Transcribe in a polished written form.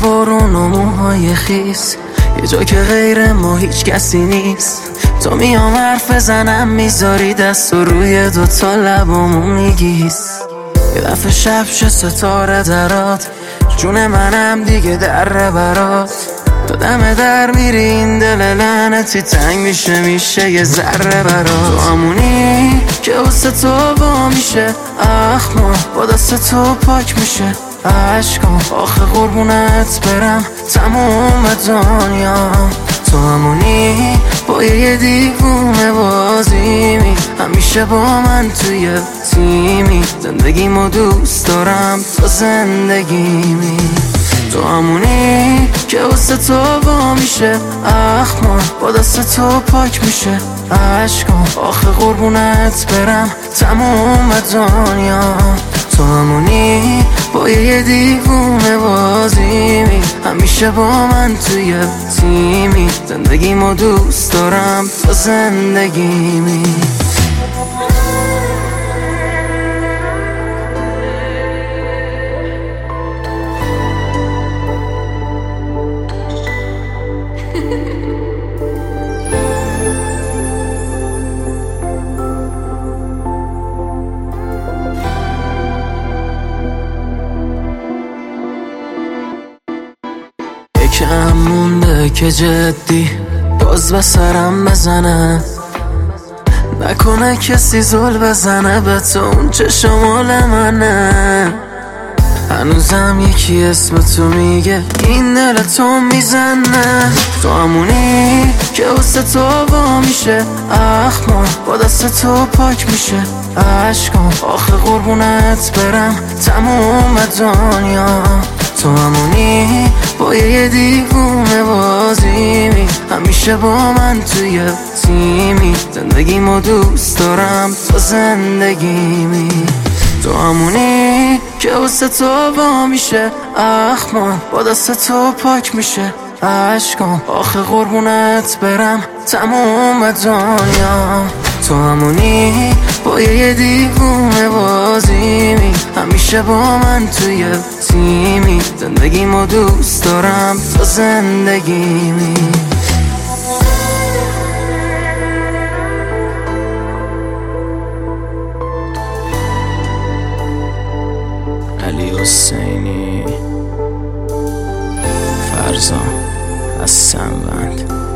بارون و موهای خیس، یه جا که غیر ما هیچ کسی نیست. تو میام حرف بزنم میذاری دست و روی دوتا لبامو میگیس. یه دفعه شب شه ستاره درات، جون منم دیگه در برات. تا دم در میری این دل لعنتی تنگ میشه یه ذره برات. تو همونی که واسه تو با میشه اخمون، با دست تو پاک میشه عشقام. آخه قربونت برم تموم دنیام. تو همونی با یه دیوونه بازیمی، همیشه با من توی تیمی. زندگیمو دوست دارم تو زندگیمی. تو همونی که واسه تو با میشه اخمون، با دست تو پاک میشه عشقام. آخه قربونت برم تموم دنیام. تو همونی با یه دیوونه بازیمی، همیشه با من توی تیمی. زندگیمو دوست دارم تو زندگیمی. کم مونده که جدی باز به سرم بزنه، نکنه کسی زل بزنه به تو اون چه مال منه. هنوزم یکی اسم تو میگه این دل تو میزنه. تو همونی که واسه تو با میشه اخمون، با دست تو پاک میشه عشقام. آخه قربونت برم تموم دنیا. تو همونی با یه دیوونه بازیمی، همیشه با من توی تیمی. زندگیمو دوست دارم تو زندگیمی. تو همونی که واسه تو با میشه اخمون، با دست تو پاک میشه عشقام. آخه قربونت برم تموم دنیا. تو همونی با یه دیوونه بازیمی، همیشه با من توی تیمی. زندگیمو دوست دارم تو زندگیمی. علی حسینی، فرزان از سنوند.